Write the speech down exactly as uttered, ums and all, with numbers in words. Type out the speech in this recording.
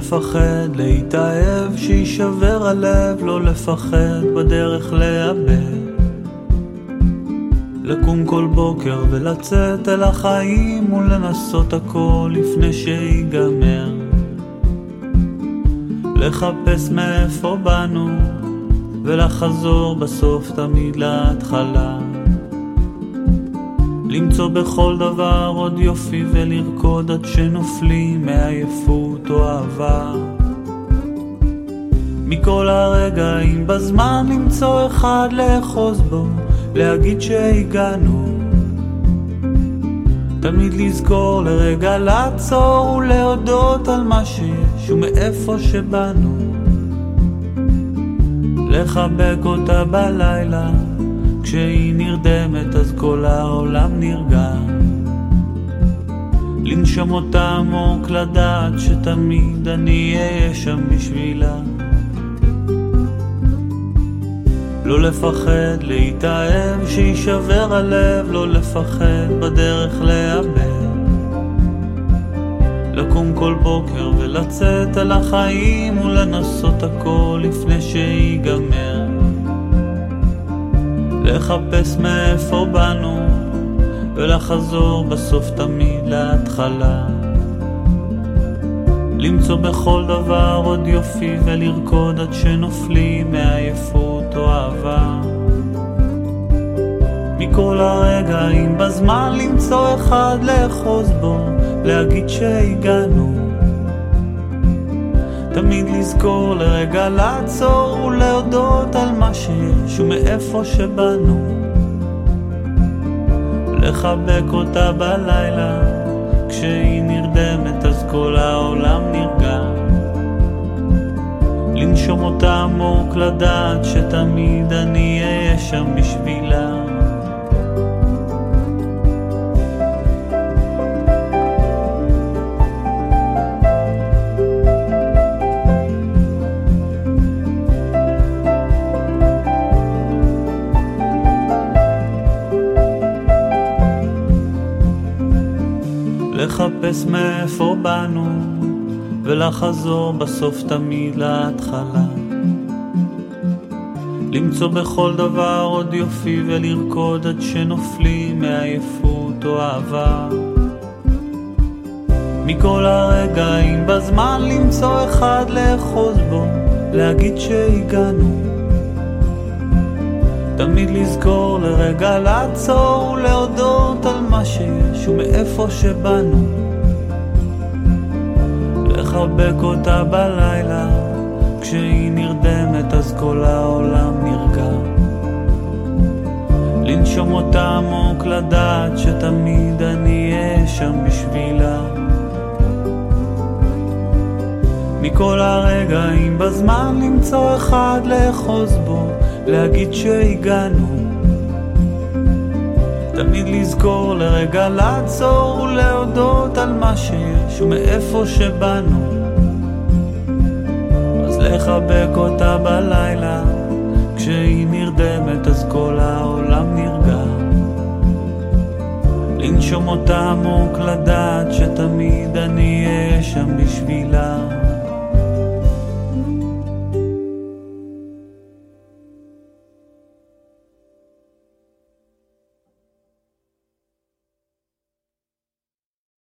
לפחד להתאהב, שישבר הלב, לא לפחד בדרך לאבד. לקום כל בוקר ולצאת אל החיים ולנסות הכל לפני שיגמר. לחפש מאיפה באנו ולחזור בסוף תמיד להתחלה. למצוא בכל דבר עוד יופי ולרקוד עד שנופלים מעייפות או אהבה. מכל הרגעים בזמן למצוא אחד לאחוז בו, להגיד שהגענו. תמיד לזכור לרגע לעצור ולהודות על מה שיש ומאיפה שבאנו. לחבק אותה בלילה, כשהיא נרדמת אז כל העולם נרגע. לנשום אותה עמוק, לדעת שתמיד אני אהיה שם בשבילה. לא לפחד להתאהב, שישבר הלב, לא לפחד בדרך לאבד. לקום כל בוקר ולצאת על החיים ולנסות הכל לפני שיגמר. לחפש מאיפה באנו ולחזור בסוף תמיד להתחלה. למצוא בכל דבר עוד יופי ולרקוד עד שנופלים מעייפות או אהבה. מכל הרגעים בזמן למצוא אחד לאחוז בו, להגיד שהגענו. תמיד לזכור לרגע לעצור ולהודות על מה שיש ומאיפה שבאנו. לחבק אותה בלילה, כשהיא נרדמת אז כל העולם נרגע. לנשום אותה עמוק, לדעת שתמיד אני אהיה שם בשבילה. לחפש מאיפה באנו ולחזור בסוף תמיד להתחלה. למצוא בכל דבר עוד יופי ולרקוד עד שנופלים מעייפות או אהבה. מכל הרגעים בזמן למצוא אחד לאחוז בו, להגיד שהגענו. תמיד לזכור לרגע לעצור ולהודות על מה שיש ומאיפה שבאנו. לחבק אותה בלילה, כשהיא נרדמת אז כל העולם נרגע. לנשום אותה עמוק, לדעת שתמיד אני אהיה שם בשבילה. מכל הרגעים בזמן למצוא אחד לאחוז בו, להגיד שהגענו. תמיד לזכור לרגע לעצור ולהודות על מה שיש ומאיפה שבאנו. אז לחבק אותה בלילה, כשהיא נרדמת אז כל העולם נרגע. לנשום אותה עמוק, לדעת שתמיד אני אהיה שם בשבילה.